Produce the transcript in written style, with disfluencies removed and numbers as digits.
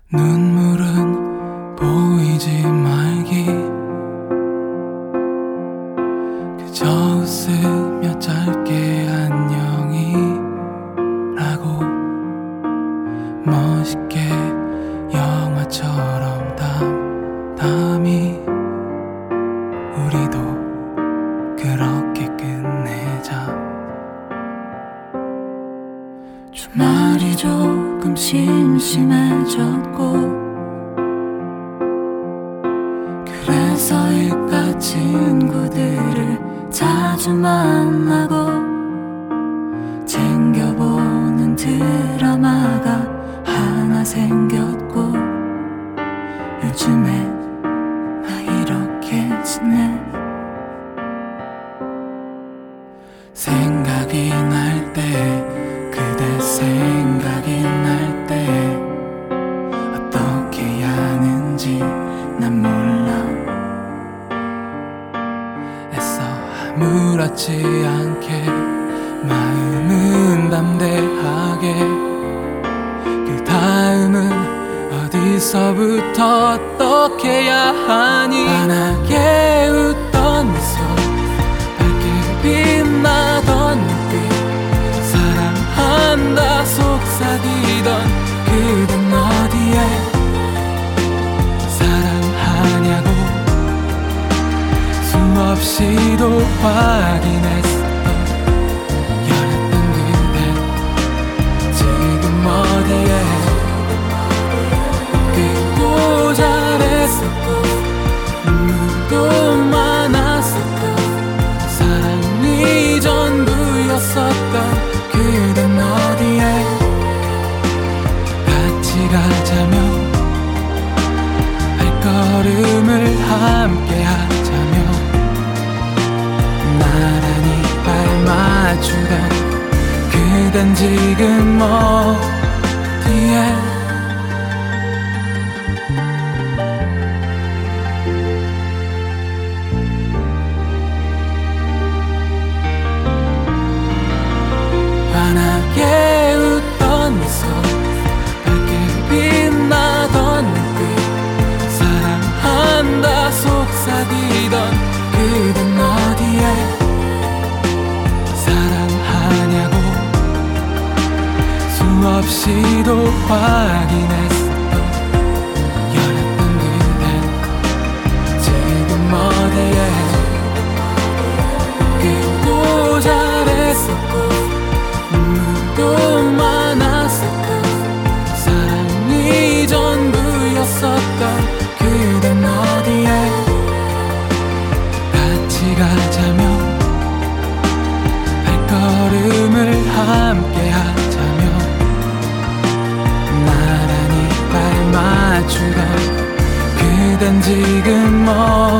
눈물은 보이지 말기, 그저 웃으며 짧게 안녕이라고 멋있게 영화처럼 담담히 우리도 그렇게 끝내자. 주말이 조금 심심해졌고 그래서 일가 친구들을 자주 만나고 챙겨보는 드라마가 하나 생겼고 요즘에 나 이렇게 지내. 생각이 날 때, 그대 생각이 날 때 어떻게 해야 하는지 난 몰라. 애써 아무렇지 않게 마음은 담대하게, 그 다음은 어디서부터 어떻게 해야 하니. 환하게 웃던 미소, 밝게 빛나던 눈빛, 사랑한다 속삭이던 그댄 어디에 사랑하냐고 숨없이도 확인했어. 열렸던 그대 지금 어디에. 웃기고 잘했었고 눈물도 많았었고 사랑이 전부였었던 그댄 어디에. 같이 가자며 발걸음을 함께 하자며 나란히 발 맞추던 그댄 지금 어디에. 환하게 웃던 미소, 밝게 빛나던 눈빛, 사랑한다 속삭이던 그댄 어디에 사랑하냐고 수없이도 확인했었던 열렸던 그댄 지금 어디에. 웃기고 잘했었고 또 많았었고 사랑이 전부였었던 그댄 어디에. 같이 가자며 발걸음을 함께 하자며 나란히 발 맞추던 그댄 지금